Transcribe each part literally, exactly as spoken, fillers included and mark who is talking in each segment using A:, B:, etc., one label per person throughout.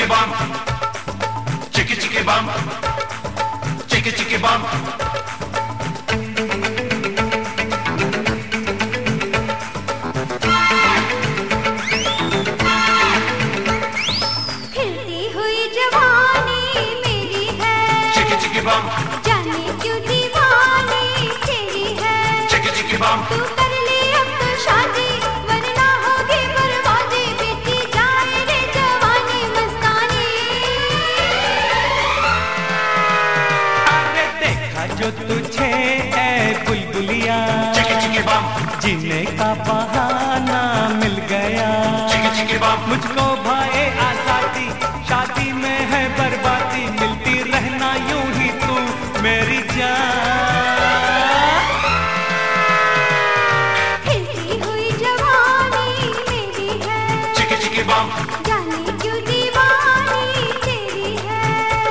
A: chicky bum, chicky chicky bum, chicky chicky bum.
B: खिलती हुई जवानी मेरी है,
A: चिकी चिकी बम,
B: जाने क्यों दीवानी तेरी है।
A: चिकी चिकी बम,
B: तू कर ले अब तो शादी, वरना होगी बर्बादी, बीती जाए रे जवानी मस्तानी।
C: अरे देखा जो तुझे ऐ बुलबुलिया,
A: चिकी चिकी बम,
C: जीने का बहाना मिल गया।
A: चिकी चिकी बम,
C: मुझको भाए आजादी, शादी में है बर्बादी, मिलती रहना यूं ही तू मेरी जान।
B: खिलती हुई जवानी मेरी है,
A: चिकी चिकी बम,
B: जाने क्यों दीवानी तेरी है।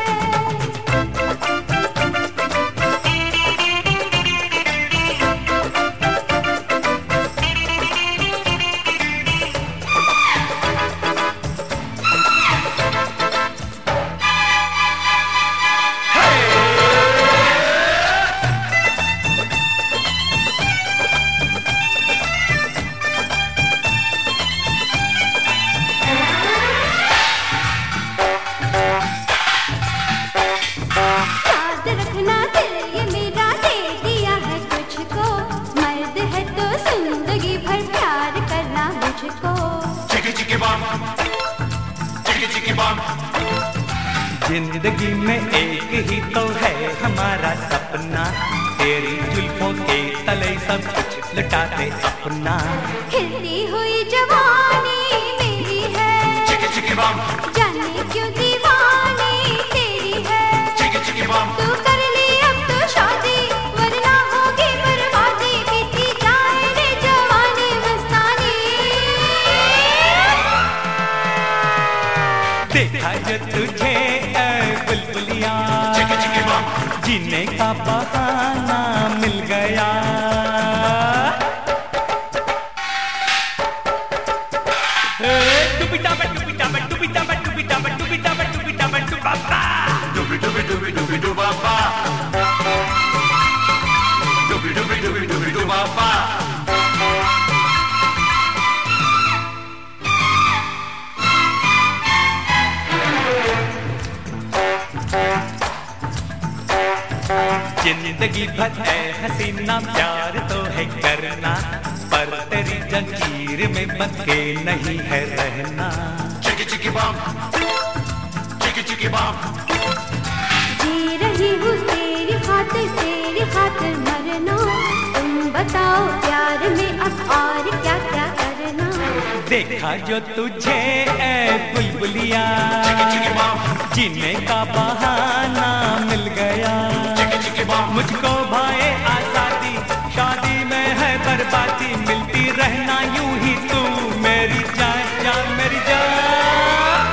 B: याद रखना दिल ये मेरा दे दिया है तुझको, मर्द है तो जिंदगी भर प्यार करना मुझको।
A: चिकी चिकी बम, चिकी चिकी बम,
C: जिंदगी में एक ही तो है हमारा सपना, तेरी जुल्फों के तले सब कुछ लुटाते अपना।
B: खिलती हुई जवानी मेरी है,
A: चिकी चिकी बम,
B: जाने क्यों दीवानी तेरी है।
A: चिकी चिकी बम,
B: तू कर ली अब तो शादी, वरना होगी बर्बादी, बीती जाए रे जवानी मस्तानी।
C: देखा जो तुझे ऐ बुलबुलिया,
A: चिकी चिकी बम,
C: जीने का बहाना मिल गया। ए, डुबिटा बट डुबिटा बट डुबिटा बट डुबिटा बट डुबिटा बट डुबिटा बट डुबाबा।
A: dubi dubi dubi dubi duba ba, dubi dubi dubi dubi duba ba.
C: जिंदगी भर है हसीना प्यार तो है करना, पर तेरी जंजीर में बंध के नहीं है रहना।
A: Chicky chicky bum, chicky chicky bum,
B: जी रही हूँ तेरी खातिर, तेरी खातिर मरना। तुम बताओ प्यार में अब और क्या क्या करना।
C: देखा जो तुझे ऐ बुलबुलिया,
A: chicky chicky bum,
C: जीने का बहाना मिल गया।
A: chicky chicky bum,
C: मुझको भाए आजादी, शादी में है बर्बादी, मिलती रहना यूं ही तू मेरी जान जान मेरी जान।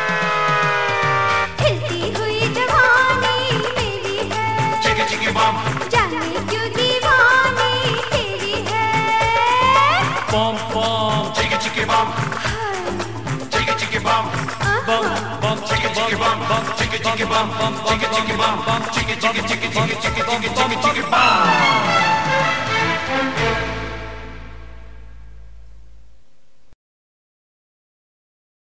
B: खिलती हुई जवानी मेरी है,
A: chicky chicky bum,
B: जाने क्यों दीवानी तेरी है।
C: पॉम पॉम
A: chicky chicky bum, chicky chicky bum,
C: बम बम
A: chicky chicky bum, chicky chicky bum, chicky chicky bum, chicky chicky chicky chicky chicky chicky chicky chicky bum.